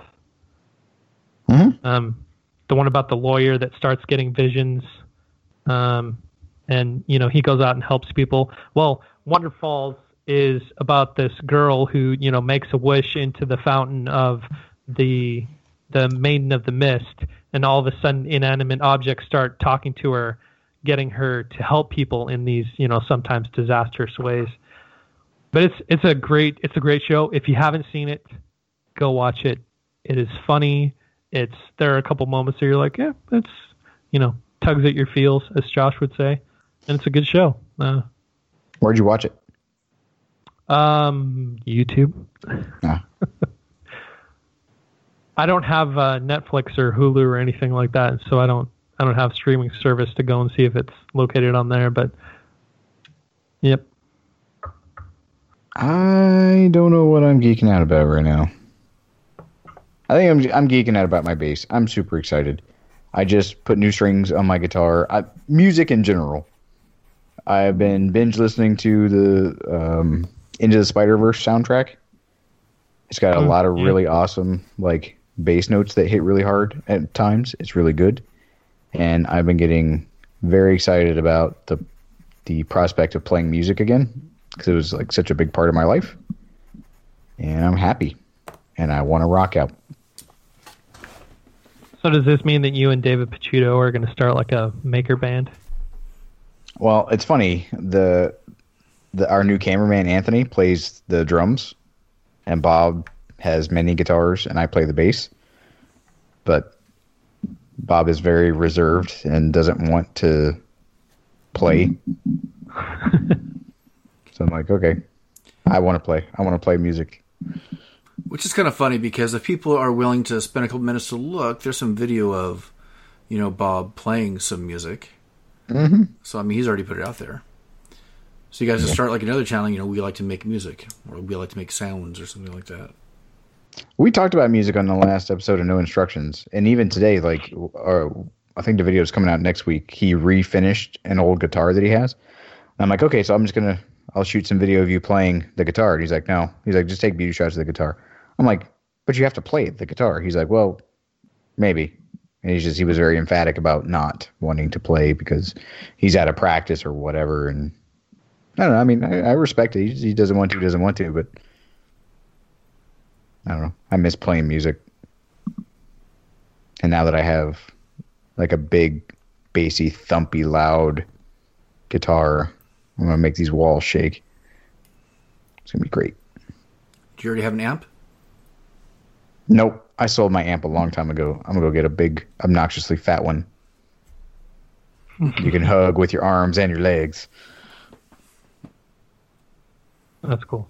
Mhm. um, the one about the lawyer that starts getting visions, um, and you know he goes out and helps people. Well, Wonder Falls is about this girl who, you know, makes a wish into the fountain of the the Maiden of the Mist, and all of a sudden inanimate objects start talking to her, getting her to help people in these, you know, sometimes disastrous ways. But it's it's a great it's a great show. If you haven't seen it, go watch it. It is funny. It's there are a couple moments where you're like, yeah, it's, you know, tugs at your feels, as Josh would say, and it's a good show. Uh, Where'd you watch it? Um, YouTube. Ah. I don't have uh, Netflix or Hulu or anything like that, so I don't. I don't have streaming service to go and see if it's located on there. But, yep. I don't know what I'm geeking out about right now. I think I'm I'm geeking out about my bass. I'm super excited. I just put new strings on my guitar. I, music in general. I've been binge listening to the um, Into the Spider-Verse soundtrack. It's got a Mm, lot of yeah. really awesome like bass notes that hit really hard at times. It's really good, and I've been getting very excited about the the prospect of playing music again because it was like such a big part of my life, and I'm happy, and I want to rock out. So does this mean that you and David Picciuto are going to start like a maker band? Well, it's funny. The the our new cameraman Anthony plays the drums, and Bob has many guitars, and I play the bass. But Bob is very reserved and doesn't want to play. So I'm like, okay, I want to play. I want to play music. Which is kind of funny because if people are willing to spend a couple minutes to look, there's some video of, you know, Bob playing some music. Mm-hmm. So, I mean, he's already put it out there. So you guys just start like another channel, you know, we like to make music, or we like to make sounds or something like that. We talked about music on the last episode of No Instructions. And even today, like, uh, I think the video is coming out next week. He refinished an old guitar that he has. And I'm like, okay, so I'm just going to, I'll shoot some video of you playing the guitar. And he's like, no. He's like, just take beauty shots of the guitar. I'm like, but you have to play the guitar. He's like, well, maybe. And he's just, he was very emphatic about not wanting to play because he's out of practice or whatever. And I don't know. I mean, I, I respect it. He, he doesn't want to, doesn't want to, but I don't know. I miss playing music. And now that I have like a big, bassy, thumpy, loud guitar, I'm going to make these walls shake. It's going to be great. Do you already have an amp? Nope. I sold my amp a long time ago. I'm going to go get a big, obnoxiously fat one. You can hug with your arms and your legs. That's cool.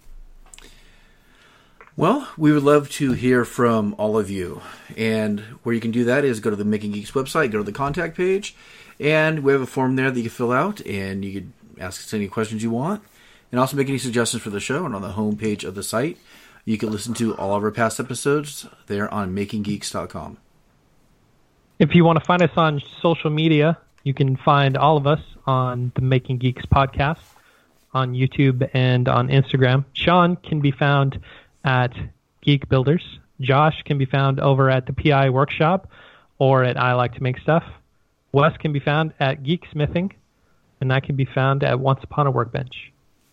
Well, we would love to hear from all of you. And where you can do that is go to the Making Geeks website, go to the contact page, and we have a form there that you can fill out, and you can ask us any questions you want, and also make any suggestions for the show. And on the home page of the site, you can listen to all of our past episodes there on making geeks dot com. If you want to find us on social media, you can find all of us on the Making Geeks podcast on YouTube and on Instagram. Sean can be found at Geek Builders. Josh can be found over at the P I Workshop or at I Like to Make Stuff. Wes can be found at Geek Smithing, and I can be found at Once Upon a Workbench.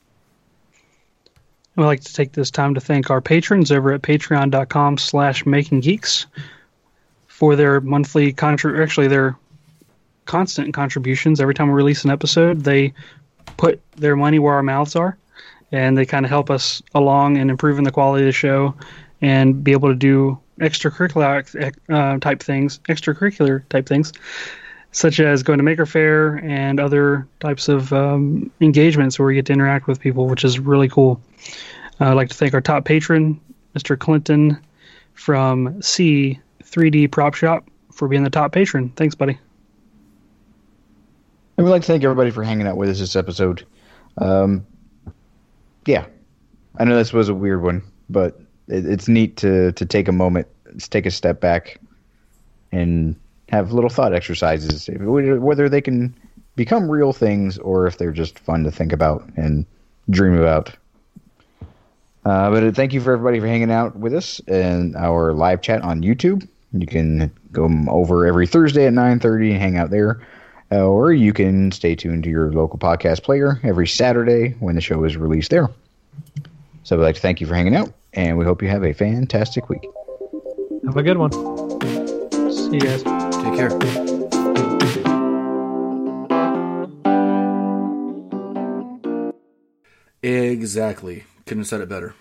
I'd like to take this time to thank our patrons over at patreon.com slash making geeks for their monthly, contri- actually their constant contributions. Every time we release an episode, they put their money where our mouths are, and they kind of help us along in improving the quality of the show and be able to do extracurricular uh, type things, extracurricular type things, such as going to Maker Faire and other types of um, engagements where we get to interact with people, which is really cool. Uh, I'd like to thank our top patron, Mister Clinton from C three D Prop Shop, for being the top patron. Thanks, buddy. And we'd like to thank everybody for hanging out with us this episode. Um, yeah, I know this was a weird one, but it, it's neat to, to take a moment, take a step back, and have little thought exercises, whether they can become real things or if they're just fun to think about and dream about. Uh, but thank you for everybody for hanging out with us in our live chat on YouTube. You can go over every Thursday at nine thirty and hang out there. Uh, or you can stay tuned to your local podcast player every Saturday when the show is released there. So we'd like to thank you for hanging out, and we hope you have a fantastic week. Have a good one. See you guys. Take care. Exactly. Couldn't have said it better.